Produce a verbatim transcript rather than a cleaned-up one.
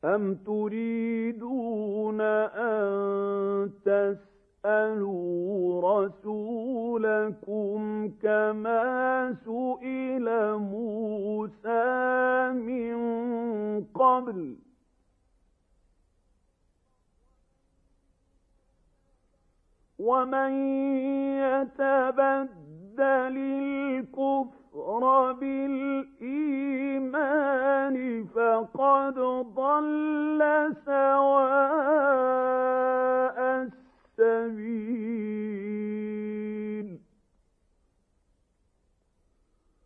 أَمْ تُرِيدُونَ أَن تَسْأَلُوا رَسُولَكُمْ كَمَا سُئِلَ مُوسَىٰ مِن قَبْلُ ۗ وَمَن يَتَبَدَّلِ الْكُفْرَ بِالْإِيمَانِ فَقَدْ ضَلَّ